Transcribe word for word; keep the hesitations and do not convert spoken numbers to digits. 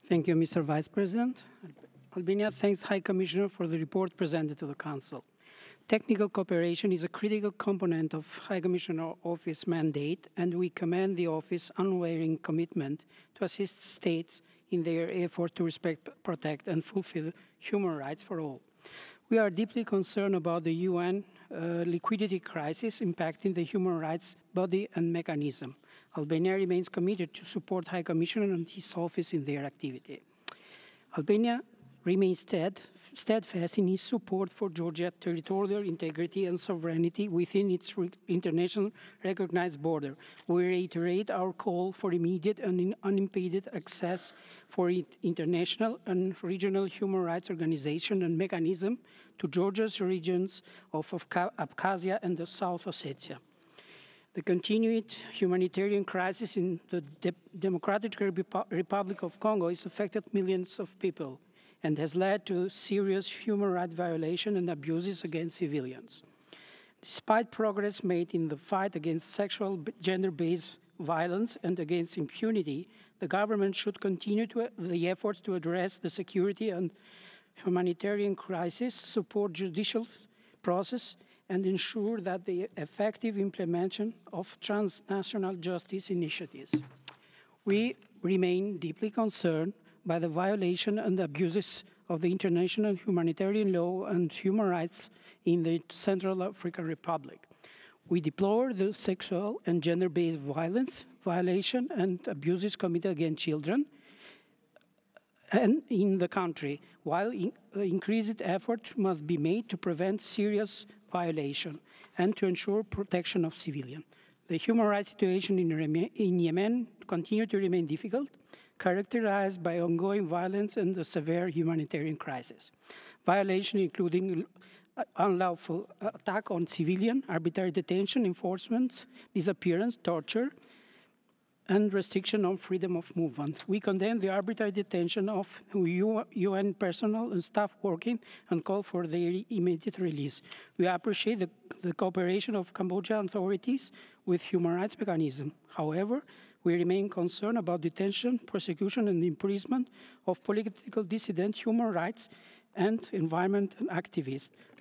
Thank you, Mister Vice President. Albania thanks High Commissioner for the report presented to the Council. Technical cooperation is a critical component of High Commissioner Office mandate, and we commend the Office unwavering commitment to assist states in their effort to respect, protect, and fulfill human rights for all. We are deeply concerned about the U N uh, liquidity crisis impacting the human rights body and mechanism. Albania remains committed to support High Commissioner and his office in their activity. Albania remains stead, steadfast in its support for Georgia's territorial integrity and sovereignty within its re international recognized border. We reiterate our call for immediate and unimpeded access for international and regional human rights organizations and mechanisms to Georgia's regions of Abkhazia and the South Ossetia. The continued humanitarian crisis in the De Democratic Repu Republic of Congo has affected millions of people and has led to serious human rights violations and abuses against civilians. Despite progress made in the fight against sexual gender-based violence and against impunity, the government should continue to, the efforts to address the security and humanitarian crisis, support judicial process, and ensure that the effective implementation of transnational justice initiatives. We remain deeply concerned by the violation and abuses of the international humanitarian law and human rights in the Central African Republic. We deplore the sexual and gender-based violence, violation, and abuses committed against children, and in the country, while in, uh, increased effort must be made to prevent serious violation and to ensure protection of civilians. The human rights situation in, in Yemen continues to remain difficult, characterized by ongoing violence and a severe humanitarian crisis. Violations including unlawful attack on civilian, arbitrary detention, enforcement, disappearance, torture, and restriction on freedom of movement. We condemn the arbitrary detention of U N personnel and staff working and call for their immediate release. We appreciate the, the cooperation of Cambodian authorities with human rights mechanism. However, we remain concerned about detention, prosecution, and imprisonment of political dissidents, human rights, and environment activists.